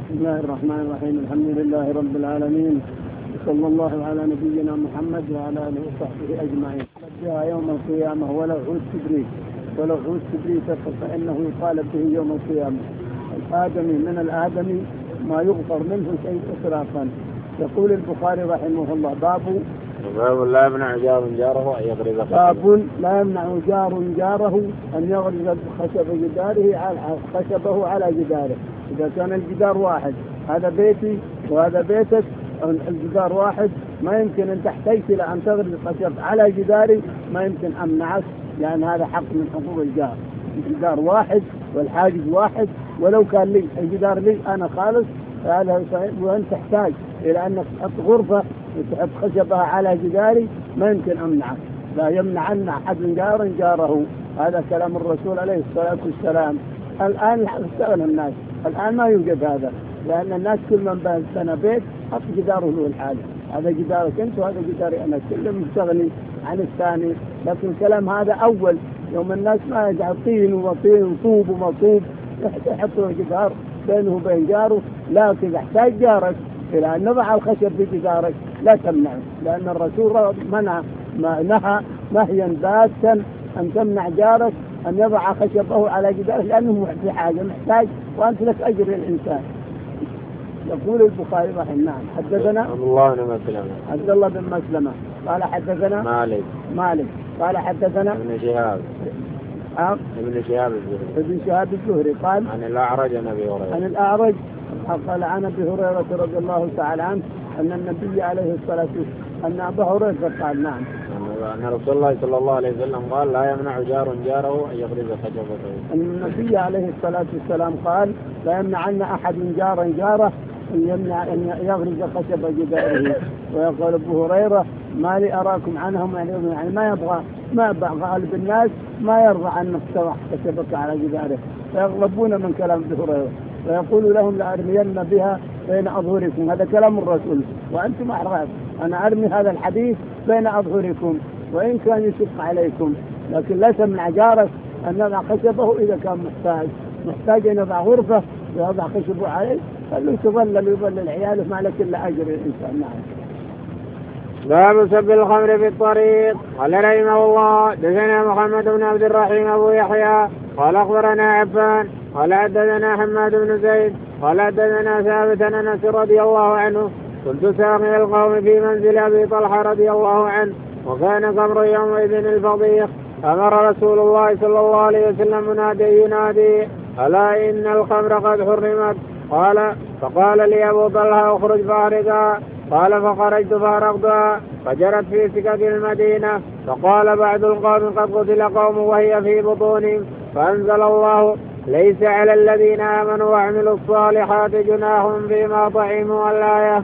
بسم الله الرحمن الرحيم. الحمد لله رب العالمين، صلى الله على نبينا محمد وعلى آله وصحبه أجمعين. جاء يوم القيامة ولو عود كبريت فإنه يطالب به يوم القيامة. الآدمي من الآدمي ما يغفر منه شيء إسرافا. يقول البخاري رحمه الله: باب لا يمنع جار جاره أن يغرز باب لا يمنع جار جاره أن يغرز خشبه على جداره. إذا كان الجدار واحد، هذا بيتي وهذا بيتك، الجدار واحد، ما يمكن أن تحتاج إلى أن تغرز خشب على جداري، ما يمكن أمنعك، لأن هذا حق من حقوق الجار. الجدار واحد والحاجز واحد، ولو كان لي الجدار لي أنا خالص هذا صحيح، وأن تحتاج إلى أن تحط غرفة وتحط خشبها على جداري ما يمكن أمنعك. لا يمنعن أحد جاره. هذا كلام الرسول عليه الصلاة والسلام. الآن استغنى الناس، الآن ما يوجد هذا، لأن الناس كل من بنى بيت حط جداره له الحالي. هذا جدارك أنت وهذا جداري أنا، كل مستغني عن الثاني. لكن الكلام هذا أول يوم الناس ما يجعل طين وطوب ومطوب يحطوا جدار بينه وبين جاره. لكن احتاج جارك إلى أن نضع الخشب في جدارك لا تمنعه، لأن الرسول نهى نهيا باتا أن تمنع جارك أن يضع خشبه على جداره، لأنه في حاجة محتاج وأنت لك أجر الإنسان. يقول البخاري رحمه الله: حدثنا عبد الله بن مسلمة قال حدثنا مالك قال حدثنا ابن شهاب الزهري قال عن الأعرج قال عن أبي هريرة رضي الله تعالى عنه أن النبي عليه الصلاة والسلام أن أبا هريرة قال نعم أن رسول الله صلى الله عليه وسلم قال: لا يمنع جار جاره أن يغرز خشبته. النبي عليه الصلاة والسلام قال: لا يمنعن أحد جاره أن يغرز خشب جداره. ويقول أبو هريرة: ما لي أراكم عنهم، يعني ما يبغى غالب الناس ما يرضى أن تضع خشبك على جداره، فيغضبون من كلام أبو هريرة ويقول لهم: لأرمين بها بين أظهركم. هذا كلام الرسول وأنتم أحرار، أنا أرمي هذا الحديث بين أظهركم وإن كان يشق عليكم. لكن لا تمنع جارك أن يضع خشبه إذا كان محتاج أن يضع غرفة ويضع خشبه عليه، فلو يظلل عياله ما لك إلا أجر الإنسان. نعم. باب سب الخمر في الطريق. قال رحمه الله: دثنا محمد بن عبد الرحيم أبو يحيى قال أخبرنا عفان قال حدثنا حماد بن زيد قال حدثنا ثابت عن أنس رضي الله عنه: كنت ساقي القوم في منزل أبي طلحة رضي الله عنه، وكان خمر يومئذ الفضيخ، أمر رسول الله صلى الله عليه وسلم منادي ينادي: ألا إن الخمر قد حرمت. فقال لي أبو طلحة: اخرج فارقها. قال: فخرجت فارقتها فجرت في سكك المدينة. فقال بعض القوم: قد قتل قوم وهي في بطونهم. فأنزل الله: ليس على الذين آمنوا وعملوا الصالحات جناح فيما طعموا. الآية.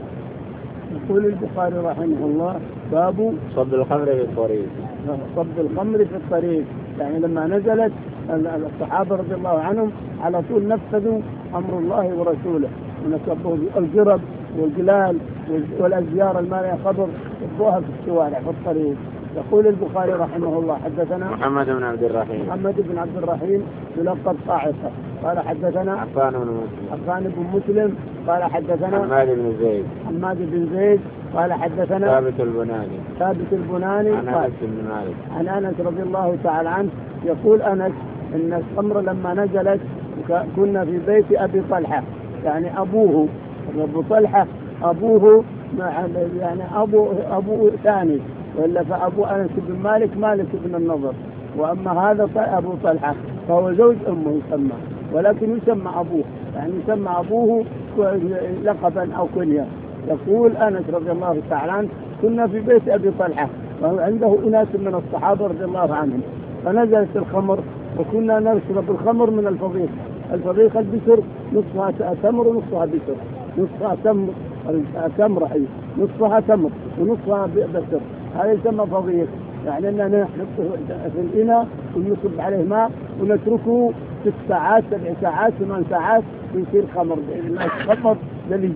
يقول البخاري رحمه الله: باب صب الخمر في الطريق. صب الخمر في الطريق، يعني لما نزلت الصحابة رضي الله عنهم على طول نفذوا أمر الله ورسوله، ونصبوا الجرب والجلال والأزيار المالية خضر صبوها في الشوارع في الطريق. يقول البخاري رحمه الله: حدثنا محمد بن عبد الرحيم يلقب طاعصة قال حدثنا عفان بن مسلم قال حدثنا حماد بن زيد قال حدثنا ثابت البناني عن أنس رضي الله تعالى عنه. يقول أنس: إن الخمر لما نزلت كنا في بيت أبي طلحة، يعني أبوه أبو طلحة أبوه، يعني أبو ثاني، ولا فأبو أنس بن مالك بن النضر، وأما هذا أبو طلحة فهو زوج أمه يسمى، ولكن يسمى أبوه، يعني يسمى أبوه لقبا أو كنيا. يقول أنس رضي الله تعالى عنه: كنا في بيت أبي طلحة وعنده أناس من الصحابة رضي الله عنهم، فنزلت الخمر وكنا نشرب الخمر من الفضيخ البسر، نصفها تمر ونصفها بسر، نصفها تمر نصفها تمر ونصفها بسر، هذا يسمى فضيخ. يعني أننا نحطه في الإناء ونصب عليه ماء ونتركه 6 ساعات 7 ساعات 8 ساعات ويصير خمر. الخمر الذي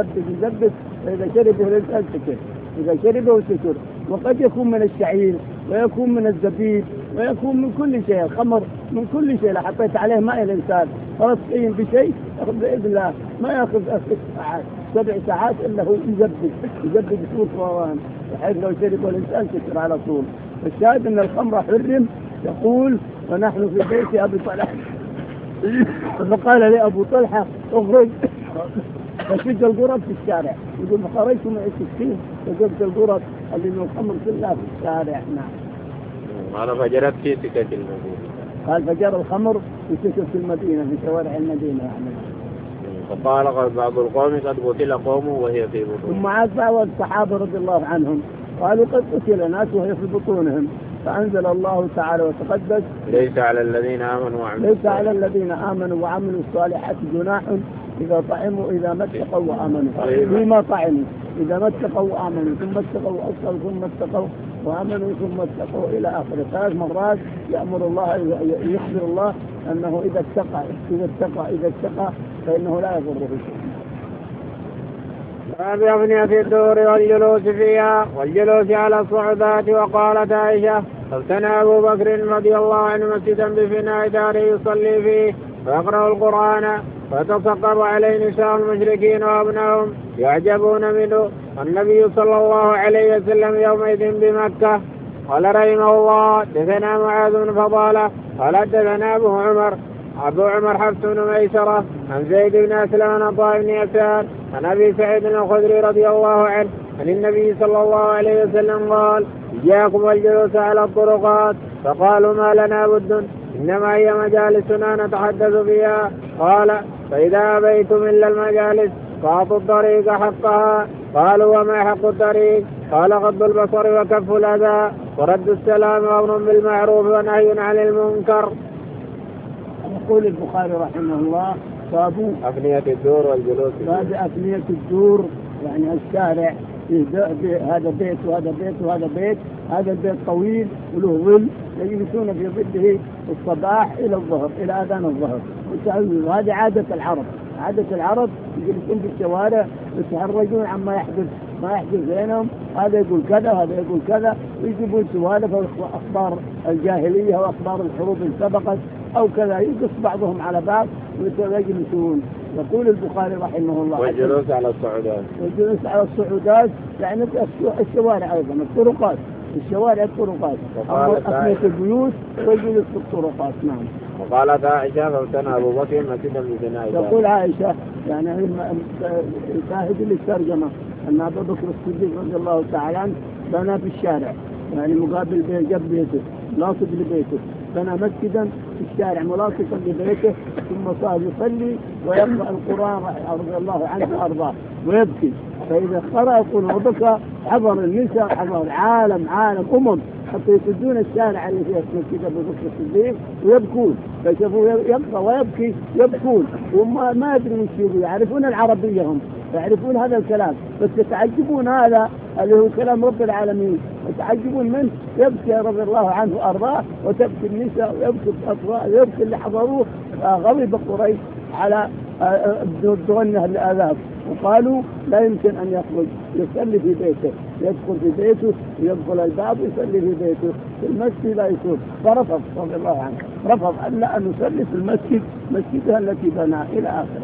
يزبد، فإذا شربه الإنسان سكر، إذا شربه سكر. وقد يكون من الشعير ويكون من الزبيب ويكون من كل شيء، الخمر من كل شيء. لو حطيت عليه ماء الإنسان خلاص طين بشيء يأخذ بإذن الله ما يأخذ 6 ساعات 7 ساعات إلا هو يزبد بصوت روان، بحيث لو شرب الإنسان تكر على طول. الشاهد أن الخمر حرم. يقول ونحن في بيت أبي طلحة فقال لي أبو طلحة اخرج فشد القرب في الشارع. يقول فخرجت معي 60 فجبت القرب اللي من الخمر كلها في الشارع. نعم. قال فجرت في سكك المدينة. قال فجر الخمر في سكك المدينة في شوارع المدينة يعني. فقال بعض القوم قد قتل قوم وهي في بطونهم. ثم عاد بعض الصحابة رضي الله عنهم قالوا قد قتل ناس وهي في بطونهم. فأنزل الله تعالى وتقدس ليس على الذين آمنوا وعملوا الصالحات جناح إذا طعموا إذا ما اتقوا وآمنوا فيما طعموا إذا ما اتقوا وآمنوا ثم اتقوا وأصلوا ثم اتقوا وآمنوا ثم اتقوا إلى آخره. 3 مرات يأمر الله يخبر الله أنه إذا اتقى فإنه لا يضره شيء. باب أبنية الدور والجلوس فيها والجلوس على الصعودات. وقالت عائشة فابتنى أبو بكر رضي الله عنه مسجدا بفناء داره يصلي فيه ويقرأ القرآن ويتصقب عليه نساء المشركين وابنهم يعجبون منه. النبي صلى الله عليه وسلم يومئذ بمكة. قال رحمه الله دثنا معاذ بن فضالة قال دثنا أبو عمر حفص بن ميسرة عن زيد بن أسلم عن عطاء بن يسار عن أبي سعيد الخدري رضي الله عنه عن النبي صلى الله عليه وسلم قال إياكم والجلوس على الطرقات. فقالوا ما لنا بد إنما هي مجالسنا نتحدث فيها. قال فإذا أبيتم إلا المجالس فأعطوا الطريق حقها. قالوا وما حق الطريق؟ قال غض البصر وكف الأذى ورد السلام وأمر بالمعروف ونهي عن المنكر. يقول البخاري رحمه الله باب أفنية الدور والجلوس. باب أفنية الدور يعني الشارع هذا بيت وهذا بيت وهذا بيت. هذا البيت طويل وله ظل يجلسون في ظله الصباح إلى الظهر إلى أذان الظهر. وهذه عادة العرب يجلسون في الشوارع يتحرجون عما يحدث بينهم. هذا يقول كذا هذا يقول كذا ويجيبون سوالف وأخبار الجاهلية وأخبار الحروب اللي سبقت أو كذا يقص بعضهم على بعض ويجلسون. يقول البخاري رحمه الله والجلوس على الصعودات يعني الشوارع أيضا الطرقات أفنية البيوت والجلوس في الطرقات. نعم. وقالت عائشة فابتنى أبو بكر مسجدا بفناء داره. تقول عائشة يعني شاهد للترجمة أن أبو بكر الصديق رضي الله تعالى عنه بنى في الشارع يعني مقابل جنب بيته لاصق لبيته بنى مسجدا في الشارع ملاصقا لبيته ثم صار يصلي ويقرأ القرآن رضي الله عنه وأرضاه ويبكي. فإذا قرأ القرآن وبكى حضر النساء حضر عالم حتى يسدون الشارع اللي فيه مسجد أبو بكر الصديق ويبكون. فشوفوا يقرأ ويبكي يبكون وما يدرون وش يقولون يعرفون العربية هم يعرفون هذا الكلام بس يتعجبون هذا اللي هو كلام رب العالمين يتعجبون منه. يبكي رضي الله عنه وأرضاه وتبكي النساء ويبكي الأطفال ويبكي اللي حضروه. غضب قريش على الدغنة الآلاف وقالوا لا يمكن أن يخرج يصلي في بيته يدخل في بيته ويدخل الباب ويصلي في بيته في المسجد لا يصلي. فرفض رضي الله عنه رفض ألا أن نصلي في المسجد مسجدها التي بنى إلى آخره.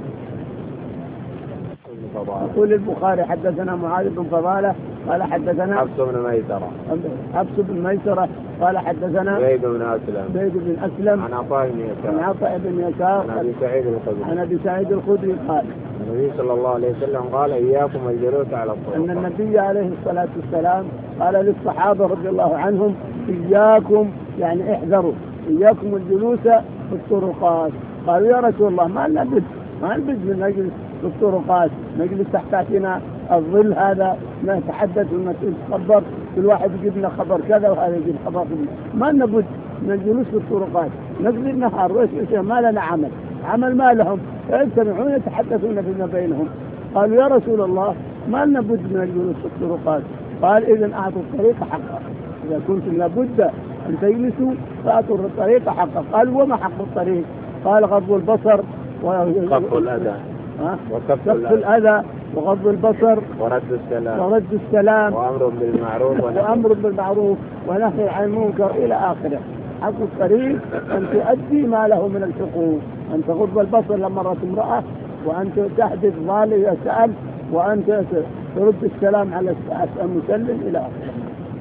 يقول البخاري حدثنا معاذ بن فضالة قال حدثنا حفص بن ميسرة قال حدثنا زيد بن أسلم عن عطاء بن يسار عن أبي سعيد الخدري قال النبي صلى الله عليه وسلم قال إياكم الجلوس على الطرقات. أن النبي عليه الصلاة والسلام قال للصحابة رضي الله عنهم إياكم يعني احذروا إياكم الجلوس في الطرقات. قالوا يا رسول الله ما نبد من نجلس في الطرقات نجلس تحتنا الظل هذا نتحدث ونتخبر كل واحد يجيب لنا خبر كذا وهذا يجيب خبر ما نبد من الجلوس في الطرقات نقضي النهار ما لنا عمل ما لهم يجتمعون يتحدثون فيما بينهم. قالوا يا رسول الله ما نبد من الجلوس في الطرقات. قال إذن أعطوا الطريق حقه إذا كنتم لابد أن تجلسوا فأعطوا الطريق حقه. قالوا وما حق الطريق؟ قال غض البصر وكف الأذى وغض البصر ورد السلام وأمر بالمعروف ونهي عن المنكر إلى آخره. حق الطريق أن تؤدي ما له من الحقوق، أن تغض البصر لما مرت امرأة، وأن تحدث ظالم يسأل، وأن ترد السلام على المسلم إلى آخره.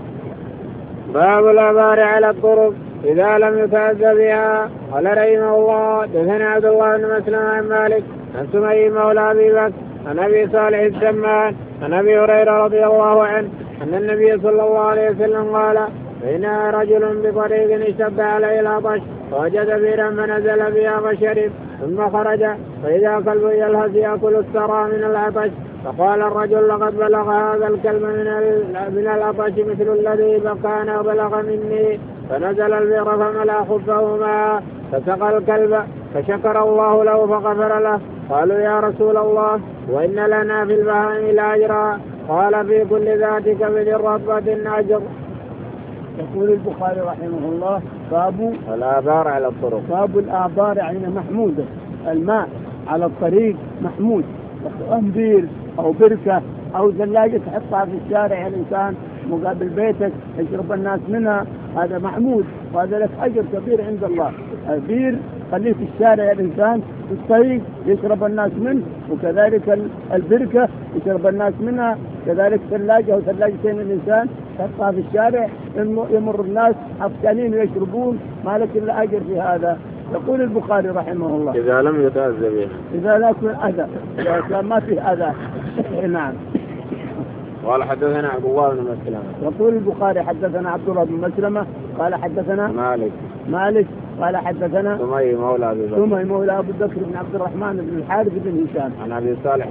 باب الآبار على الطرق إذا لم يتأذى بها. قال رحمه الله دثنا عبد الله بن مسلم عن مالك عن سمي مولى أبي بكر عن أبي صالح السمان عن أبي هريرة رضي الله عنه أن النبي صلى الله عليه وسلم قال بينما رجل بطريق اشتد عليه العطش فوجد بئرا فنزل بها فشرب ثم خرج فإذا كلب يلهث يأكل الثرى من العطش فقال الرجل لقد بلغ هذا الكلب من العطش مثل الذي كان بلغ مني، فنزل البئر فملأ خفه ماء فسقى الكلب فشكر الله له فغفر له. قالوا يا رسول الله وإن لنا في البهائم لأجرا؟ قال في كل ذات كبد رطبة أجر. يقول البخاري رحمه الله باب الآبار على الطرق. باب الآبار يعني محمودة، الماء على الطريق محمود، بير أو بركة أو ثلاجة تحطها في الشارع الإنسان مقابل بيتك يشرب الناس منها، هذا محمود وهذا لك أجر كبير عند الله. البير خليه في الشارع الإنسان في الطريق يشرب الناس منه، وكذلك البركة يشرب الناس منها، كذلك ثلاجة أو ثلاجتين الإنسان تحطها في الشارع يمر الناس عطشانين ويشربون، ما لك إلا أجر في هذا. يقول البخاري رحمه الله إذا لم يتأذى بها، إذا لا يكون أذى، إذا ما فيه أذى. نعم. قال حدثنا عبد الله بن مسلمة. يقول البخاري حدثنا عبد الله بن مسلمة قال حدثنا مالك قال حدثنا سمي مولى أبي بكر بن عبد الرحمن بن الحارث بن هشام عن أبي صالح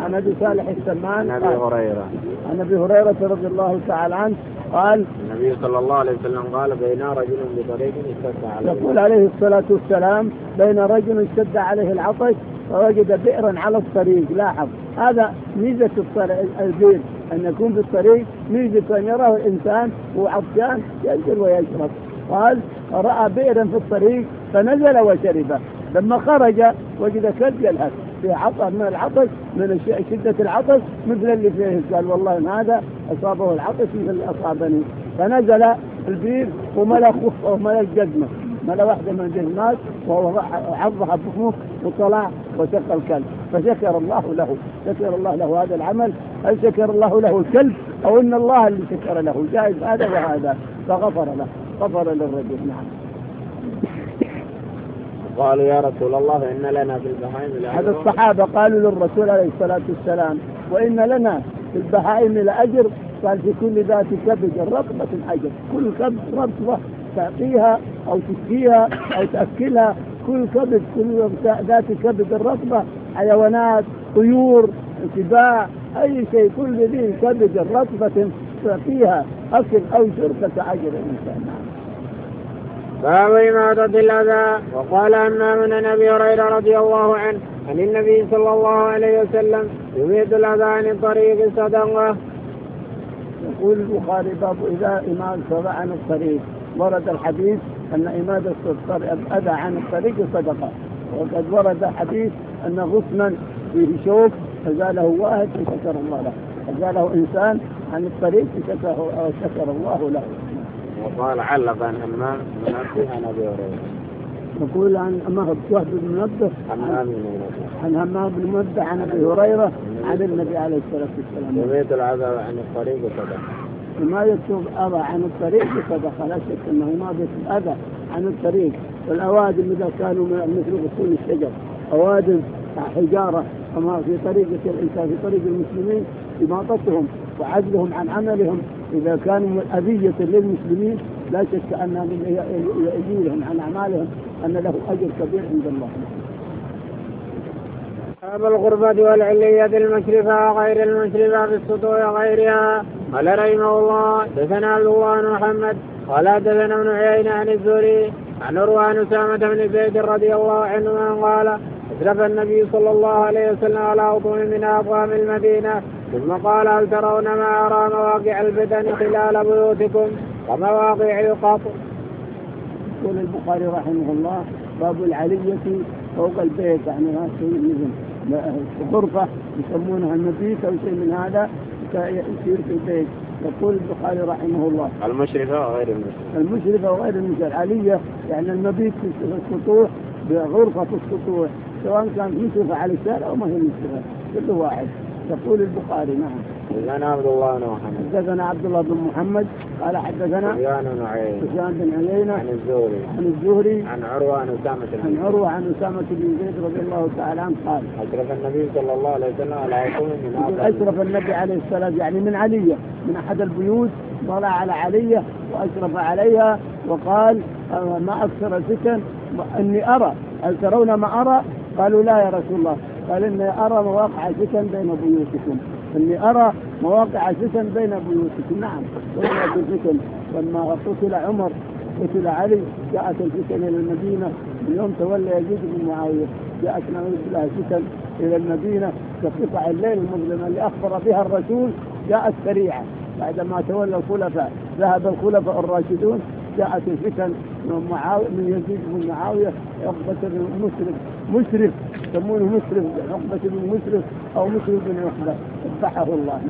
السمان عن أبي هريرة رضي الله تعالى عنه قال النبي صلى الله عليه وسلم قال بين رجل بطريق اشتد عليه، يقول عليه الصلاة والسلام بين رجل اشتد عليه العطش فوجد بئرا على الطريق. لاحظ هذا ميزة البئر أن يكون في الطريق، ميزة أن يراه الإنسان وعطشان ينزل ويشرب. قال رأى بئرا في الطريق فنزل وشربه، لما خرج وجد كلب يلهث في عطش من العطش من شدة العطش مثل اللي فيه، قال والله هذا أصابه العطش مثل اللي أصابني، فنزل البئر وملأ خفه وملأ الجزمة، ملأ واحدة من الجزمات وهو عضها بفمه وطلع وسقى الكلب فشكر الله له هذا العمل. هل شكر الله له الكلب أو إن الله اللي شكر له؟ جائز هذا وهذا، فغفر للرجل. نعم. قالوا يا رسول الله إن لنا في البهائم لأجر. هذا الصحابة قالوا للرسول عليه الصلاة والسلام وإن لنا في البهائم لأجر؟ قال في كل ذات كبد رطبة أجر، كل كبد رطبة تعطيها أو تسقيها أو تأكلها، كل ذات كبد الرطبة، حيوانات، طيور، سباع، أي شيء، كل ذي كبد رطبة تعطيها أكل أو شرب أجر الإنسان. باب إماطة الأذى. وقال أما من أبي هريرة رضي الله عنه عن النبي صلى الله عليه وسلم يميط الأذى عن الطريق صدقة. يقول البخاري باب إذا إماطة عن الطريق. ورد الحديث أن إماطة الأذى عن الطريق صدقة، وقد ورد حديث أن غصنا فيه شوك فزاله واحد فشكر الله له، فزاله إنسان عن الطريق فشكر الله له. وقال علق عن همام بن منبه عن أبي هريرة. يقول عن وهب بن منبه عن همام بن منبه عن أبي هريرة عن النبي عليه الصلاة والسلام يميط العذاب عن الطريق صدقة. ما يكتب أذى عن الطريق صدقة، لا شك أنه ما يكتب أذى عن الطريق. والأوادم إذا كانوا مثل غصون الشجر، أوادم حجارة أما في طريقة الإنسان في طريق المسلمين، إماطتهم وعزلهم عن عملهم إذا كانوا أذية للمسلمين لا شك أن يزيلهم عن أعمالهم أن له أجر كبير عند الله. باب الغربة والعلية المشرفة وغير المشرفة في السطوع وغيرها. قال رحمه الله دثنا عبد الله بن محمد قال دثنا ابن عيينة عن الزهري عن عروة أسامة بن زيد رضي الله عنه قال أسرف النبي صلى الله عليه وسلم على أطوم من أطعام المدينة ثم قال هل ترون ما أرى مواقع البدن خلال بيوتكم ومواقع القطر. يقول البخاري رحمه الله باب العلية فوق البيت، يعني غرفة يسمونها المبيت أو شيء من هذا يصير في البيت. يقول البخاري رحمه الله المشرفة وغير المشرفة. المشرفة وغير المشرفة. العالية يعني المبيت في السطوح بغرفة في السطوح، سواء كانت مشرفة على الشارع أو ما هي مشرفة، كل واحد. يقول البخاري نعم. حدثنا عبد الله بن محمد. حدثنا عبد الله بن محمد قال حدثنا سفيان بن عيينة عن الزهري عن عروة عن أسامة بن زيد رضي الله تعالى عنه قال أشرف النبي صلى الله عليه وسلم على عقوم من أشرف النبي عليه السلام يعني من علية، من أحد البيوت طلع على علية وأشرف عليها وقال ما أكثر سكن إني أرى، هل ترون ما أرى؟ قالوا لا يا رسول الله. قال إني أرى مواقع سكن بين بيوتكم، إني أرى مواقع سكن بين بيوتكم. نعم وقعت السكن. لما قتل عمر قتل علي جاءت السكن إلى المدينة، اليوم تولى يزيد بن معاوية جاءت نعوذ بالله سكن إلى المدينة كقطع الليل المظلمة اللي أخبر بها الرسول، جاءت سريعة بعدما تولى الخلفاء ذهب الخلفاء الراشدون، جاءت الفتن من يزيد بن معاوية عقبة بن مسرف يسمونه مسرف، عقبة بن مسرف أو مسرف بن عقبة اذبحه الله.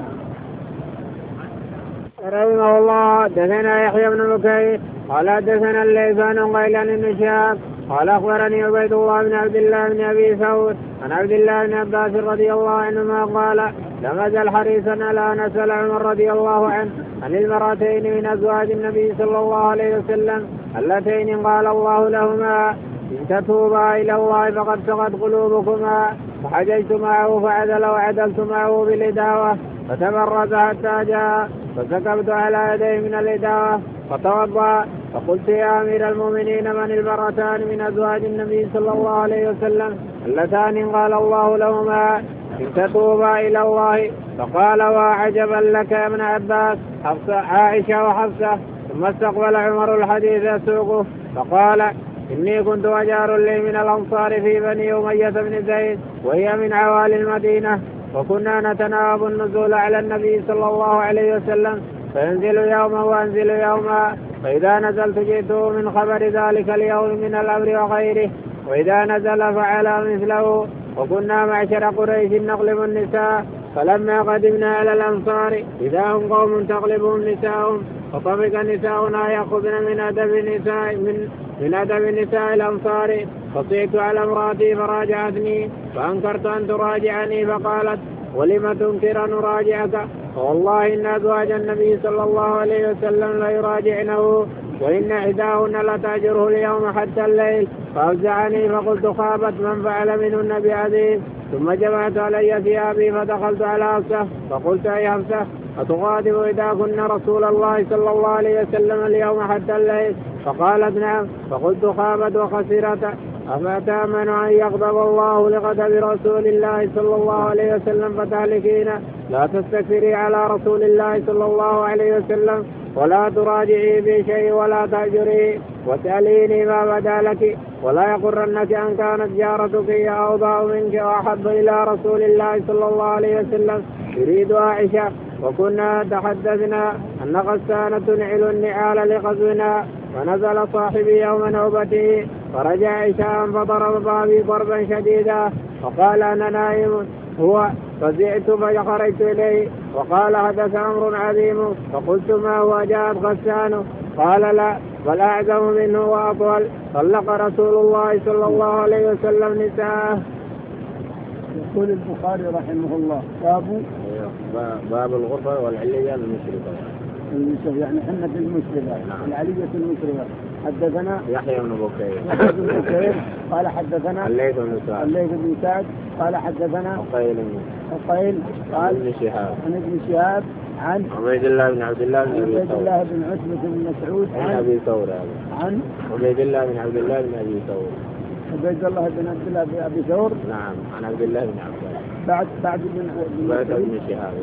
رحمه الله. حدثنا يحيى بن بكير قال حدثنا الليث عن غيلان بن شهاب قال أخبرني عبيد الله بن عبد الله بن أبي ثور عن عبد الله بن عباس رضي الله عنهما قال لم أزل حريصا على أن أسأل عمر رضي الله عنه عن المرأتين من أزواج النبي صلى الله عليه وسلم اللتين قال الله لهما إن تتوبا إلى الله فقد سقت قلوبكما، فحججت معه فعدل وعدلت معه بالإداوة فتبرز حتى جاء فسكبت على يديه من الإداوة فتوضأ، فقلت يا أمير المؤمنين من المرأتان من أزواج النبي صلى الله عليه وسلم اللتان قال الله لهما إن تتوبا إلى الله؟ فقال وعجبا لك يا ابن عباس عائشة وحفصة. ثم استقبل عمر الحديث يسوقه فقال إني كنت وجار لي من الأنصار في بني أمية بن زيد وهي من عوالي المدينة، وكنا نتناوب النزول على النبي صلى الله عليه وسلم فينزل يوما وأنزل يوما، فإذا نزلت جئته من خبر ذلك اليوم من الأمر وغيره، وإذا نزل فعل مثله. وكنا معشر قريش نقلب النساء، فلما قدمنا على الأنصار إذا هم قوم تغلبهم نساءهم، فطبق نساؤنا يأخذن من أدب نساء الأنصار، فصيت على امرأتي فراجعتني فأنكرت أن تراجعني، فقالت ولم تنكر أن أراجعك؟ فوالله إن أزواج النبي صلى الله عليه وسلم لا يراجعنه، وإن إحداهن لتأجره اليوم حتى الليل. فأفزعني فقلت خابت من فعل منهن بعزيز. ثم جمعت علي ثيابي فدخلت على حفصة فقلت أي حفصة أتغاضب إذا كنا رسول الله صلى الله عليه وسلم اليوم حتى الليل؟ فقالت نعم. فقلت خابت وخسرت، أفتأمن أن يغضب الله لغضب رسول الله صلى الله عليه وسلم فتهلكين؟ لا تستكثري على رسول الله صلى الله عليه وسلم ولا تراجعي في شيء ولا تأجري واسأليني ما بدا لك، ولا يغرنك أن كانت جارتك هي أوضع منك وأحب إلى رسول الله صلى الله عليه وسلم يريد عائشة. وكنا تحدثنا أن غسانة تنعل النعال لغزونا، ونزل صاحبي يوم نوبته فرجع عشاء فضرب بابي ضربا شديدا، فقال أنا نائم هو، فزعت فخرجت إليه وقال حدث أمر عظيم. فقلت ما هو؟ جاءت غسانه؟ قال لا بل أعظم منه وأطول، طلق رسول الله صلى الله عليه وسلم نساءه. يقول البخاري رحمه الله باب الغرفة والعلية المشرفة، يعني حنة المشرفة العلية المشرفة. حدثنا يحيى بن بكير قال حدثنا الليث بن سعد قال حدثنا عقيل قال عن ابن شهاب عن عبيد الله بن عبد الله بن عتبة بن مسعود عن أبي ثور عن عبيد الله بن عبد الله بن أبي ثور عبيد الله بن عبد الله بن أبي ثور. نعم عن عبد الله بن عباس بعد بن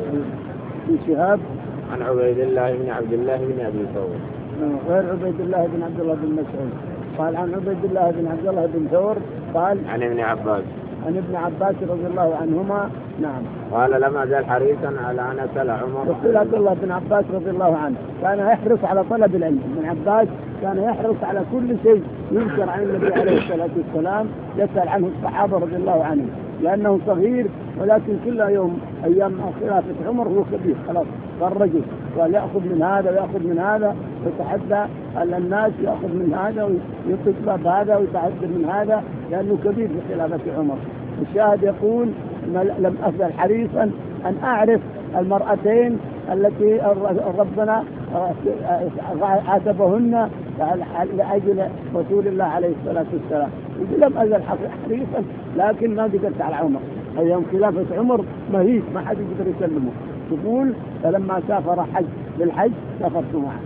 شهاب عن عبيد الله بن عبد الله بن أبي ثور غير عبيد الله بن عبد الله بن مسعود. قال عن عبيد الله بن عبد الله بن ثور قال عن ابن عباس عن ابن عباس رضي الله عنهما. نعم. قال لم أزل حريصا على أن أسأل عمر. يقول عبد الله بن عباس رضي الله عنه كان يحرص على طلب العلم. ابن عباس كان يحرص على كل شيء ينكر عن النبي عليه الصلاة والسلام يسأل عنه الصحابة رضي الله عنهم، لأنه صغير ولكن كل يوم أيام خلافة عمر هو كبير خلاص صار رجل، ويأخذ من هذا ويأخذ من هذا ويتحدى على الناس، يأخذ من هذا ويطلب هذا ويتحدى من هذا لأنه كبير في خلافة عمر. الشاهد يقول لم أزل حريصا أن أعرف المرأتين التي ربنا عاتبهن لأجل رسول الله عليه الصلاة والسلام. لم أزل حريصا لكن ما قدرت على عمر، أيام خلافة عمر مهيب ما حد يقدر يسلمه. يقول فلما سافر حج بالحج سافرت معه.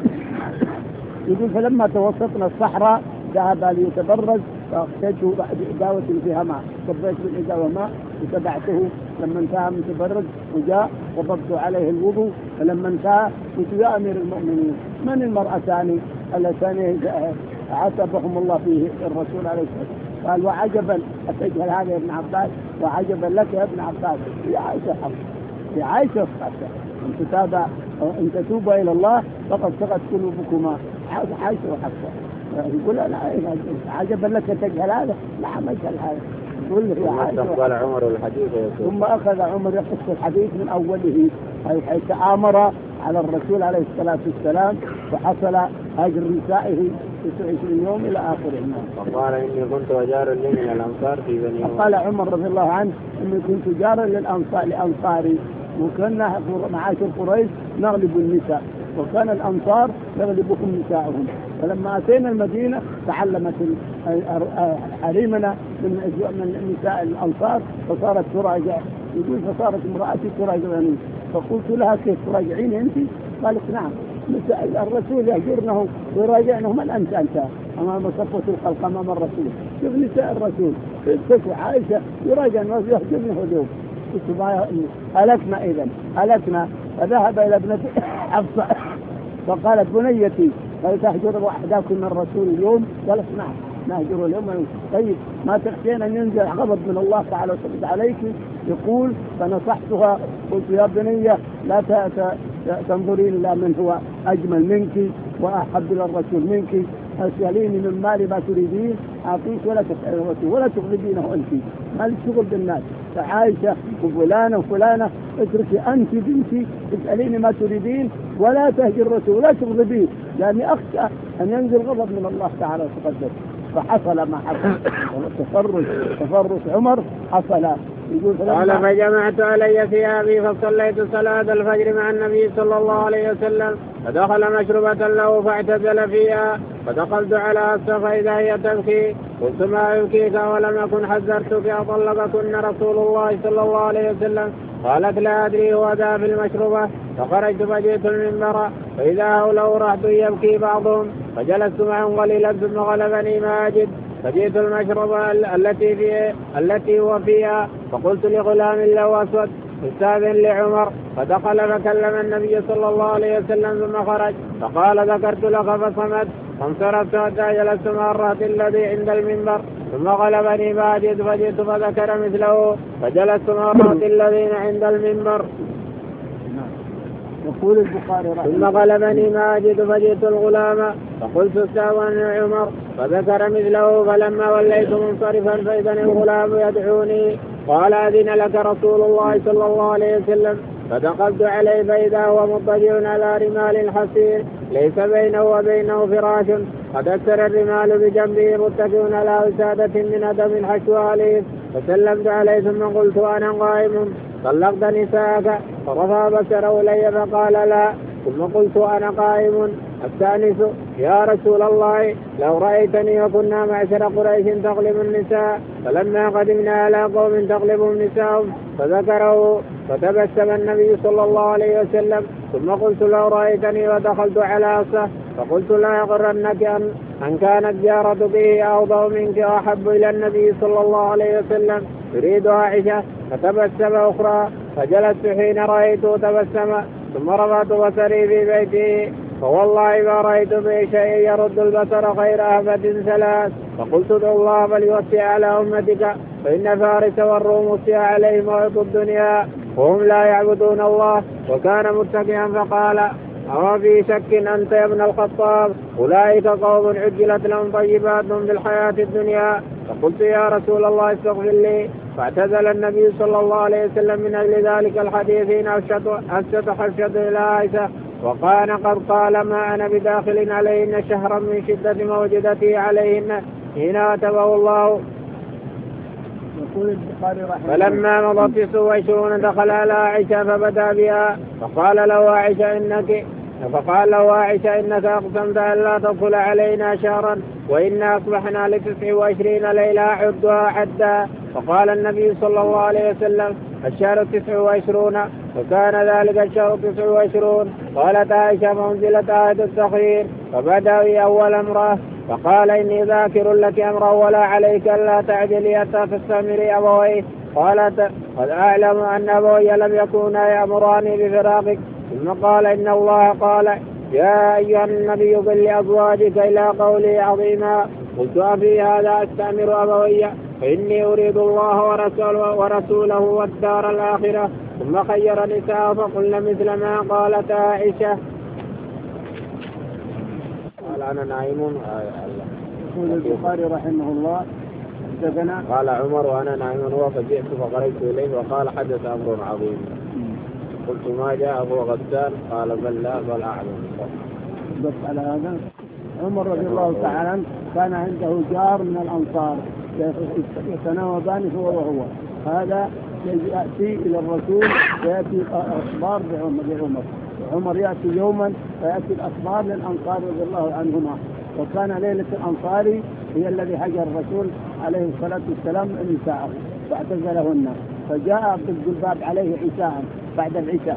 يقول فلما توسطنا الصحراء ذهب ليتبرز فأخذته بعد إداوة فيها ماء، صبيت بالإداوة ماء وتبعته. لما انتهى من تبرز وجاء وضبط عليه الوضوء، فلما انتهى قلت يا أمير المؤمنين من المرأتان اللتان عاتبهم الله فيه الرسول عليه الصلاة والسلام؟ قال وعجبا أتجهل هذا يا ابن عباس، وعجبا لك يا ابن عباس يا عائشة حفصة، يا عائشة حفصة إن تتوبا إلى الله فقد سقت قلوبكما، عائشة وحفصة. يقول لا عجبا لك تجهل هذا، لا ما يجهل هذا. يقول يا عائشة. عمر الحديث ثم أخذ عمر يقص الحديث من أوله حيث تآمر على الرسول عليه الصلاة والسلام وحصل هجر نسائه 29 يوم إلى آخره. فقال إني كنت وجار لي من الأنصار في بني أمية. قال عمر رضي الله عنه إني كنت جارا لأنصاري، وكنا معاشر قريش نغلب النساء وكان الأنصار يغلبهم نساءهم. فلما أتينا المدينة تعلمت حريمنا من نساء الأنصار فصارت تراجع. يقول فصارت امرأتي تراجعني، فقلت لها كيف تراجعين أنت؟ قالت نعم الرسول يهجرنه ويراجعنه. من أنت أمام صفوة الخلق أمام الرسول؟ شوف نساء الرسول تسوى عائشة يراجعنا ويهجرنه هدوء. قلت ما هلكنا إذن هلكنا. فذهب إلى ابنته حفصة فقالت بنيتي هل تهجر وحداكم من الرسول اليوم؟ قالت نعم نهجر اليوم. طيب ما تخشين أن ينزل غضب من الله تعالى وسلم عليك؟ يقول فنصحتها قلت يا بنية لا تنظرين إلا من هو أجمل منك وأحب إلى الرسول منك، اسأليني من مالي ما تريدين أعطيك ولا تغلبينه أنت، ما لك شغل بالناس. فعائشة وفلانة وفلانة اتركي أنت بنتي اسأليني ما تريدين ولا تهجر الرسول ولا تغلبين، لأني أخشى أن ينزل غضب من الله تعالى وتقدس. فحصل ما حصل تفرس عمر حصل. قال فجمعت علي ثيابي فصليت صلاة الفجر مع النبي صلى الله عليه وسلم، فدخل مشربة له فاعتزل فيها، فدخلت على حفصة فإذا هي تبكي، قلت ما يبكيك ولم أكن حذرتك أطلقكن رسول الله صلى الله عليه وسلم؟ قالت لا أدري هو ذا في المشربة. فخرجت فجئت المنبر فإذا هؤلاء رهط يبكي بعضهم، فجلست معهم قليلا ثم غلبني ما أجد، فجئت المشربة التي هو فيها، فقلت لغلام له أسود استاذن لعمر، فدخل فكلم النبي صلى الله عليه وسلم ثم خرج، فقال ذكرت لك فصمت، فانصرفت حتى جلست مع الرهط الذي عند المنبر، ثم غلبني ما أجد فجئت فذكر مثله، فجلست مع الرهط الذين عند المنبر. يقول البخاري ثم غلبني ما أجد فجئت الغلام فقلت استاذن عمر، فذكر مثله، فلما وليت منصرفا فإذا الغلام يدعوني قال أذن لك رسول الله صلى الله عليه وسلم، فدخلت عليه فإذا هو مضطجع على رمال حصير ليس بينه وبينه فراش، قد أكثر الرمال بجنبه متكئ على وسادة من أدم حشوها ليف، فسلمت عليه ثم قلت أنا قائم طلقت نساءك؟ فرفع بصره إلي فقال لا، ثم قلت أنا قائم الثالث يا رسول الله لو رأيتني وكنا معشر قريش تغلب النساء، فلما قدمنا على قوم تغلبهم نساءهم فذكره، فتبسم النبي صلى الله عليه وسلم، ثم قلت لو رأيتني ودخلت على أصه فقلت لا يغرنك أن كانت جارة به أوضع منك وأحب إلى النبي صلى الله عليه وسلم يريد عائشة، فتبسم أخرى، فجلست حين رأيته تبسم، ثم رفعت بصري في بيته فوالله ما رأيت به شيء يرد البصر غير أهبة ثلاث، فقلت ادعو الله فليوسع على أمتك، فإن فارس والروم وسع عليهم موعظ الدنيا وهم لا يعبدون الله. وكان متكئا فقال أو في شك أنت يا ابن الخطاب؟ أولئك قوم عجلت لهم طيبات في الحياة الدنيا. فقلت يا رسول الله استغفر لي. فاعتزل النبي صلى الله عليه وسلم من أجل ذلك الحديث إن أفشت إلى عائشة وكان قد قال ما أنا بداخل عليهن شهرا من شدة موجدته عليهن حين أتبه الله. فلما مضت 29 دخل على عائشة فبدأ بها فقال له عائشة إنك أقسمت أن لا تدخل علينا شهرا وإنا أصبحنا ل29 ليلة عدها عدا. فقال النبي صلى الله عليه وسلم الشهر 29 وكان ذلك الشهر 29. قالت عائشة فأنزلت آية التخيير فبدأ بي أول امرأة فقال إني ذاكر لك أمرا ولا عليك ألا تعجلي حتى تستعملي أبويه. قالت قد أعلم أن أبوي لم يكونا يأمراني بفراقك. ثم قال إن الله قال يا أيها النبي قل لأزواجك إلى قولي عظيما. قلت أفي هذا أستأمر أبوي فإني أريد الله ورسوله والدار الآخرة. ثم خير نساء فقلن مثل ما قالت عائشة. قال أنا نائم. يقول البخاري رحمه الله قال عمر وأنا نائم هو فجئت فقريت إليه وقال حدث أمر عظيم. قلت ما جاء هو غسان؟ قال بل لا بل أعلم. بس على هذا عمر رضي الله تعالى عنه كان عنده جار من الأنصار يتناوبان هو وهو. هذا يأتي إلى الرسول ويأتي أخبار بعمر يأتي يوما فيأتي الأخبار للأنصار رضي الله عنهما. وكان ليلة الأنصاري هي الذي هجر الرسول عليه الصلاة والسلام نساءه فاعتزلهن فجاء بالباب عليه عشاء بعد العشاء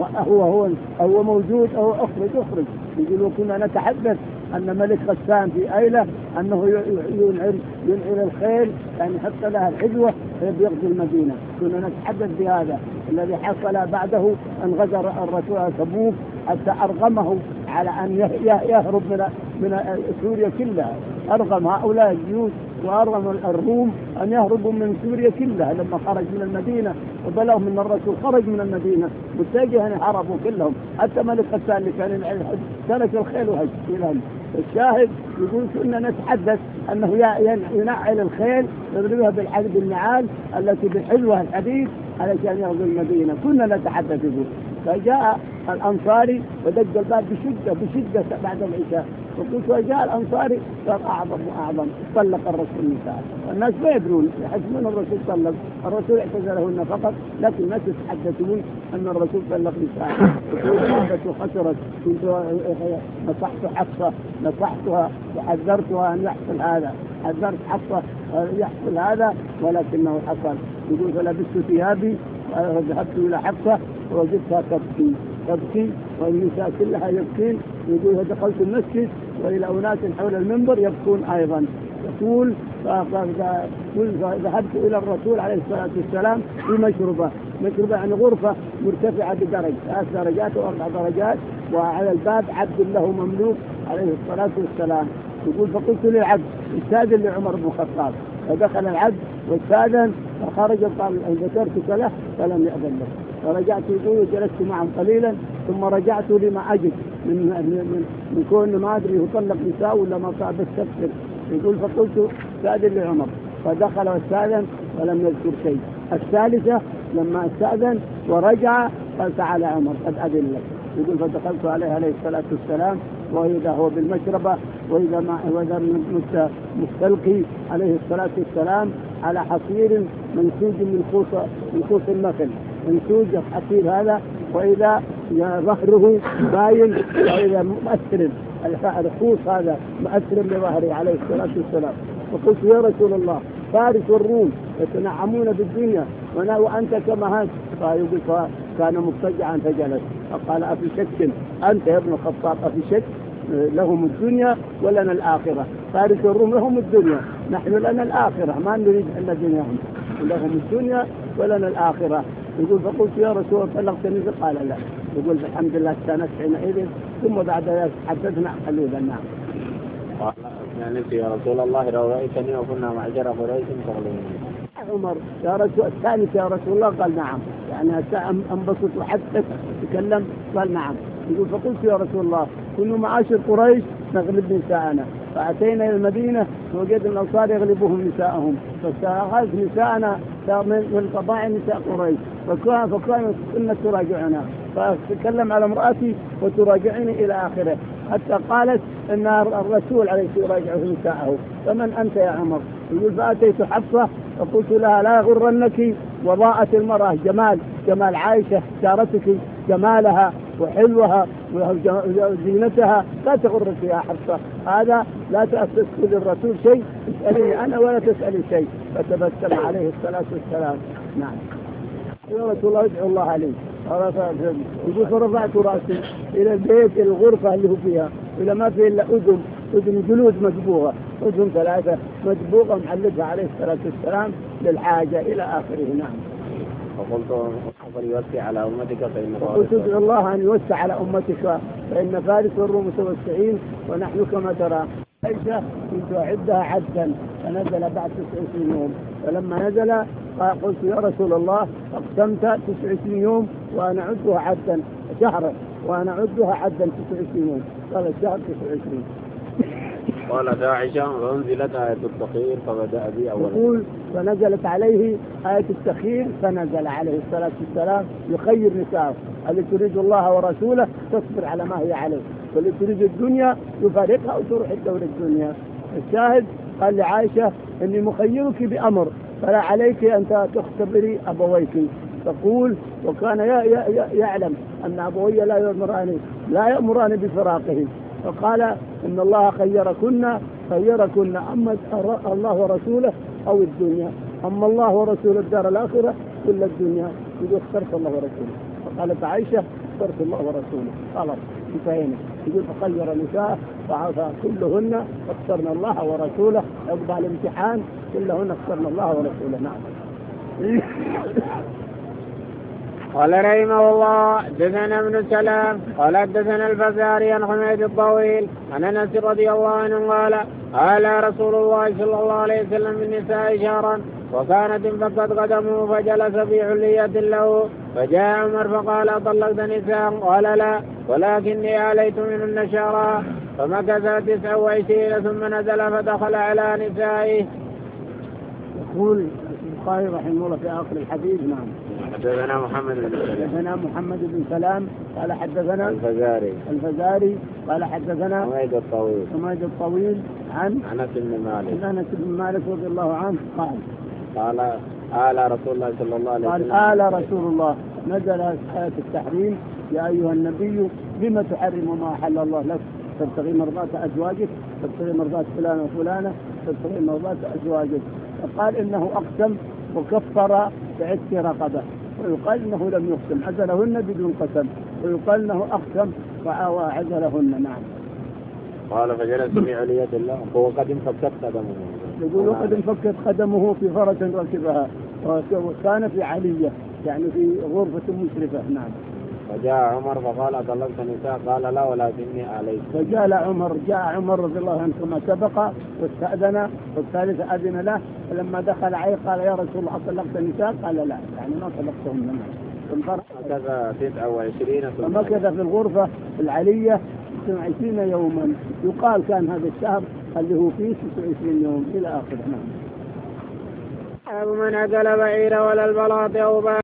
هو موجود أو أخرج. يقولوا كنا نتحدث أن ملك غسان في أيلة أنه ينعر الخيل يعني حتى لها الحجوة يغزو المدينة. كنا نتحدث بهذا الذي حصل بعده أن غزا الرسول تبوك حتى أرغمه على أن يهرب من سوريا كلها. أرغم هؤلاء الجيوش وأرغم الروم أن يهربوا من سوريا كلها لما خرج من المدينة وبلغ من الرسول خرج من المدينة متجها هربوا كلهم حتى ملك غسان اللي كان ترك الخيل وهج إلى الشاهد. يقول كنا نتحدث أنه ينعل الخيل يضربها بالنعال التي بالحلوة الحديد علشان يغزو المدينة. كنا نتحدث به. فجاء الأنصاري ودق الباب بشدة بعد العشاء. وقلت وجاء الأنصاري صار أعظم طلق الرسول النساء. الناس ما يدرون يحسبون الرسول طلق. الرسول اعتزلهن فقط لكن الناس يتحدثون أن الرسول طلق نساء. خسرت. كنت نصحت حفصة نصحتها وحذرتها أن يحصل هذا. حذرت حفصة يحصل هذا ولكنه حصل. يقول فلبست ثيابي وذهبت إلى حفصة ووجدتها تبكي والنساء كلها يبكين. يقول فدخلت المسجد وإلى أناس حول المنبر يبكون أيضا. يقول ذهبت إلى الرسول عليه الصلاة والسلام في مشربة يعني غرفة مرتفعة بدرج 3 درجات و4 درجات وعلى الباب عبد له مملوك عليه الصلاة والسلام. يقول فقلت للعبد استاذن لعمر بن الخطاب فدخل العبد واستاذن فخرج قال ذكرتك له فلم يأذن له. فرجعت يقول وجلست معهم قليلا ثم رجعت لما أجد من كون ما أدري يطلق نساء ولا ما صار بالتفسير. يقول فقلت استاذن لعمر فدخل واستاذن ولم يذكر شيء. الثالثة لما استاذن ورجع قال تعالى عمر قد أذن لك. يقول فدخلت عليه الصلاة والسلام وإذا هو بالمشربة وإذا مستلقي عليه الصلاة والسلام على حصير منسوج من خوص النخل منسوج الحصير هذا وإذا ظهره باين وإذا مؤثر الخوص هذا مؤثر لظهره عليه الصلاة والسلام. فقلت يا رسول الله فارس والروم يتنعمون بالدنيا وأنت كما هذا. فيقول كان مضطجعا فجلس فقال أفي شك أنت يا ابن الخطاب أفي شك لهم الدنيا ولنا الآخرة. فارس والروم لهم الدنيا نحن لنا الآخرة ما نريد إلا دنياهم لهم الدنيا ولنا الآخرة. يقول فقلت يا رسول طلقتني قال لا. يقول الحمد لله كانت حينئذ ثم بعد ذلك حدثنا قليلا. نعم. قال يعني يا رسول الله لو رأيتني وكنا معجر قريش تغلبني. عمر يا رسول الثاني يا رسول الله؟ قال نعم. يعني انبسط وحتى تكلم قال نعم. يقول فقلت يا رسول الله كل معاشر قريش نغلب نساءنا، فأتينا إلى المدينة ووجد الأنصار يغلبهم نساءهم، فاستأخذت نساءنا من قضاء نساء قريش، فكانت كنا تراجعنا، فتكلم على امرأتي وتراجعني إلى آخره، حتى قالت إن الرسول عليه يراجع نساءه. فمن أنت يا عمر؟ يقول فأتيت حفصة فقلت لها لا يغرنك وضاءة المرأة جمال عائشة جارتك، جمالها وحلوها وزينتها لا تغرك يا حفصة، هذا لا تأسس للرسول شيء، اسألني أنا ولا تسألي شيء. فتبسم عليه الصلاة والسلام. نعم. يا رسول الله ادعو الله عليه. يقول فرفعت رأسي إلى البيت إلى الغرفة اللي هو فيها، إلى ما فيه إلا أذن جلود مدبوغة، أذن 3 مدبوغة معلقها عليه الصلاة والسلام للحاجة إلى آخره. نعم. فقلت يوسع على أمتك قلت ادعو الله أن يوسع على أمتك فإن فارس والروم متوسعين ونحن كما ترى. عائشة كنت أعدها عدا، فنزل بعد 29 يوم، فلما نزل قلت يا رسول الله أقسمت 29 يوم وأنا أعدها عدا شهرا، وأنا أعدها عدا 29 يوم. قال الشهر 29. قالت عائشة فأنزلت آية التخير فبدأ بي أولا. يقول فنزلت عليه آية التخير، فنزل عليه الصلاة والسلام يخير نساءه، اللي تريد الله ورسوله تصبر على ما هي عليه، واللي تريد الدنيا يفارقها وتروح الدور الدنيا. الشاهد قال لعائشة إني مخيرك بأمر فلا عليك أن تختبري أبويك. تقول وكان يعلم أن أبوي لا يأمران بفراقه، فقال إن الله خيركن أما الله ورسوله أو الدنيا، أما الله ورسوله الدار الآخرة كل الدنيا. يقول اخترت الله ورسوله. فقالت عائشة اخترت الله ورسوله. خلاص انتهينا. يقول فخير نساء كلهن اخترنا الله ورسوله، عقب الامتحان كلهن اخترنا الله ورسوله. نعم. قال رحمه الله حدثنا ابن سلام قال حدثنا الفزاري عن حميد الطويل عن انس رضي الله عنه قال رسول الله صلى الله عليه وسلم بالنساء شهرا، وكانت انفكت قدمه فجلس في علية له، فجاء عمر فقال أطلقت نساء؟ قال لا، ولكني عليت منهن شهرا. فمكث 29 ثم نزل فدخل على نسائه. يقول البخاري رحمه الله في آخر الحديث. نعم. حدثنا محمد بن سلام قال حدثنا الفزاري قال حدثنا حميد الطويل عن أنس بن مالك رضي الله عنه قال آل رسول الله صلى الله عليه وسلم. قال آل رسول الله نزل آية التحريم يا أيها النبي لما تحرم ما أحل الله لك تبتغي مرضات أزواجك، تبتغي مرضات فلانة وفلانة، تبتغي مرضات أزواجك. فقال إنه أقسم وكفر بعتق رقبة، ويقال إنه لم يقسم عزلهن بدون قسم، ويقال إنه أقسم وعزلهن. نعم. قال فجلس في علية الله وقد انفكت قدمه. يقول وقد انفكت قدمه في فرس ركبها، وكان في علية يعني في غرفة مشرفة. نعم. فجاء عمر فقال أطلقت نساء؟ قال لا، ولكني عليك. جاء عمر رضي الله عنه كما سبق واستأذن، والثالث أذن له، فلما دخل عليه قال يا رسول الله أطلقت نساء؟ قال لا، يعني ما طلقتهن. مكث 29 فمكث في الغرفة العلية 29 يوما، يقال كان هذا الشهر اللي هو فيه 29 يوم إلى آخره. نعم. من أكل بعير ولا البلاط أو باع